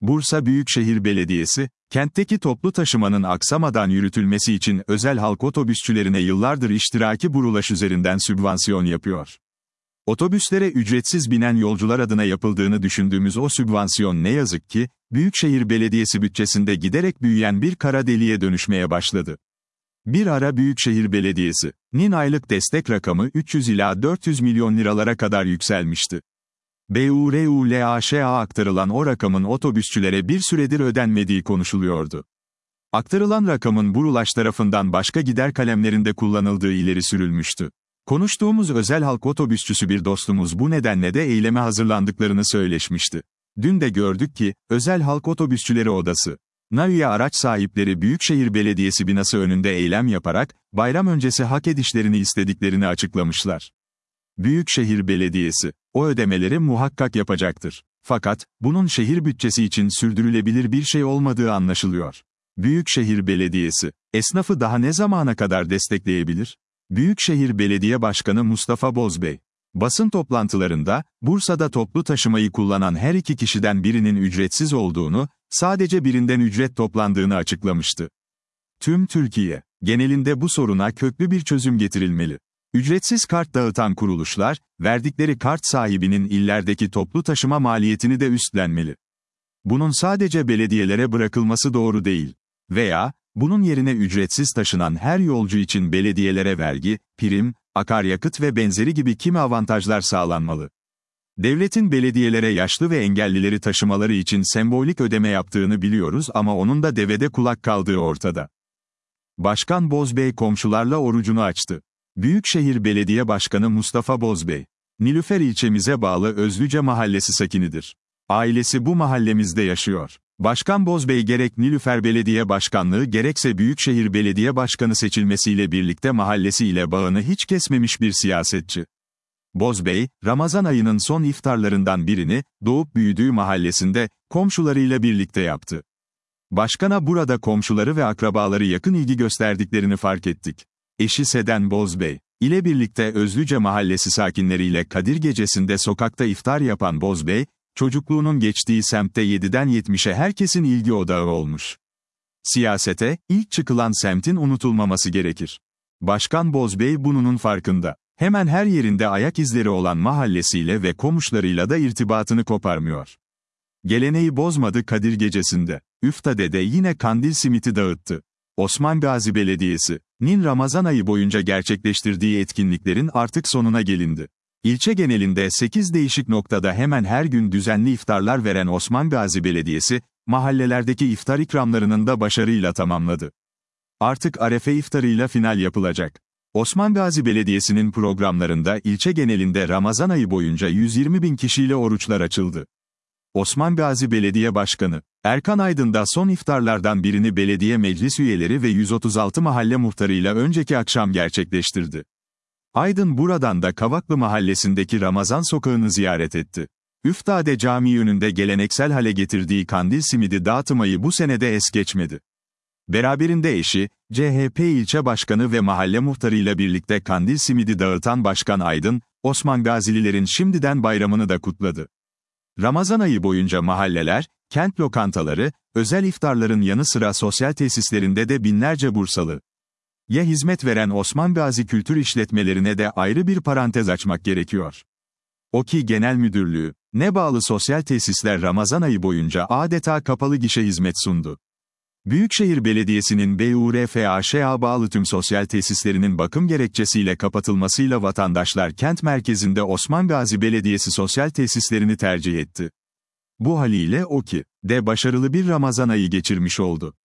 Bursa Büyükşehir Belediyesi, kentteki toplu taşımanın aksamadan yürütülmesi için özel halk otobüsçülerine yıllardır iştiraki Burulaş üzerinden sübvansiyon yapıyor. Otobüslere ücretsiz binen yolcular adına yapıldığını düşündüğümüz o sübvansiyon ne yazık ki, Büyükşehir Belediyesi bütçesinde giderek büyüyen bir kara deliğe dönüşmeye başladı. Bir ara Büyükşehir Belediyesi'nin aylık destek rakamı 300 ila 400 milyon liralara kadar yükselmişti. BURULAŞ'a aktarılan o rakamın otobüsçülere bir süredir ödenmediği konuşuluyordu. Aktarılan rakamın Burulaş tarafından başka gider kalemlerinde kullanıldığı ileri sürülmüştü. Konuştuğumuz özel halk otobüsçüsü bir dostumuz bu nedenle de eyleme hazırlandıklarını söyleşmişti. Dün de gördük ki, Özel Halk Otobüsçüleri Odası, üye araç sahipleri Büyükşehir Belediyesi binası önünde eylem yaparak, bayram öncesi hak edişlerini istediklerini açıklamışlar. Büyükşehir Belediyesi, o ödemeleri muhakkak yapacaktır. Fakat, bunun şehir bütçesi için sürdürülebilir bir şey olmadığı anlaşılıyor. Büyükşehir Belediyesi, esnafı daha ne zamana kadar destekleyebilir? Büyükşehir Belediye Başkanı Mustafa Bozbey, basın toplantılarında, Bursa'da toplu taşımayı kullanan her iki kişiden birinin ücretsiz olduğunu, sadece birinden ücret toplandığını açıklamıştı. Tüm Türkiye genelinde bu soruna köklü bir çözüm getirilmeli. Ücretsiz kart dağıtan kuruluşlar, verdikleri kart sahibinin illerdeki toplu taşıma maliyetini de üstlenmeli. Bunun sadece belediyelere bırakılması doğru değil. Veya, bunun yerine ücretsiz taşınan her yolcu için belediyelere vergi, prim, akaryakıt ve benzeri gibi kimi avantajlar sağlanmalı. Devletin belediyelere yaşlı ve engellileri taşımaları için sembolik ödeme yaptığını biliyoruz ama onun da devede kulak kaldığı ortada. Başkan Bozbey komşularla orucunu açtı. Büyükşehir Belediye Başkanı Mustafa Bozbey, Nilüfer ilçemize bağlı Özlüce Mahallesi sakinidir. Ailesi bu mahallemizde yaşıyor. Başkan Bozbey gerek Nilüfer Belediye Başkanlığı gerekse Büyükşehir Belediye Başkanı seçilmesiyle birlikte mahallesiyle bağını hiç kesmemiş bir siyasetçi. Bozbey, Ramazan ayının son iftarlarından birini, doğup büyüdüğü mahallesinde, komşularıyla birlikte yaptı. Başkana burada komşuları ve akrabaları yakın ilgi gösterdiklerini fark ettik. Eşi Seden Bozbey ile birlikte Özlüce Mahallesi sakinleriyle Kadir Gecesi'nde sokakta iftar yapan Bozbey, çocukluğunun geçtiği semtte 7'den 70'e herkesin ilgi odağı olmuş. Siyasete, ilk çıkılan semtin unutulmaması gerekir. Başkan Bozbey bunun farkında. Hemen her yerinde ayak izleri olan mahallesiyle ve komşularıyla da irtibatını koparmıyor. Geleneği bozmadı Kadir Gecesi'nde. Üfta'de yine kandil simiti dağıttı. Osman Gazi Belediyesi'nin Ramazan ayı boyunca gerçekleştirdiği etkinliklerin artık sonuna gelindi. İlçe genelinde 8 değişik noktada hemen her gün düzenli iftarlar veren Osman Gazi Belediyesi, mahallelerdeki iftar ikramlarının da başarıyla tamamladı. Artık Arefe iftarıyla final yapılacak. Osman Gazi Belediyesi'nin programlarında ilçe genelinde Ramazan ayı boyunca 120 bin kişiyle oruçlar açıldı. Osman Gazi Belediye Başkanı Erkan Aydın da son iftarlardan birini belediye meclis üyeleri ve 136 mahalle muhtarıyla önceki akşam gerçekleştirdi. Aydın buradan da Kavaklı Mahallesi'ndeki Ramazan Sokağı'nı ziyaret etti. Üftade Camii önünde geleneksel hale getirdiği kandil simidi dağıtmayı bu senede es geçmedi. Beraberinde eşi, CHP ilçe başkanı ve mahalle muhtarıyla birlikte kandil simidi dağıtan Başkan Aydın, Osman Gazililerin şimdiden bayramını da kutladı. Ramazan ayı boyunca mahalleler, kent lokantaları, özel iftarların yanı sıra sosyal tesislerinde de binlerce Bursalı'ya hizmet veren Osman Gazi Kültür İşletmelerine de ayrı bir parantez açmak gerekiyor. OKİ Genel Müdürlüğü'ne bağlı sosyal tesisler Ramazan ayı boyunca adeta kapalı gişe hizmet sundu. Büyükşehir Belediyesi'nin BURFAŞ'a bağlı tüm sosyal tesislerinin bakım gerekçesiyle kapatılmasıyla vatandaşlar kent merkezinde Osman Gazi Belediyesi sosyal tesislerini tercih etti. Bu haliyle OKİ de başarılı bir Ramazan ayı geçirmiş oldu.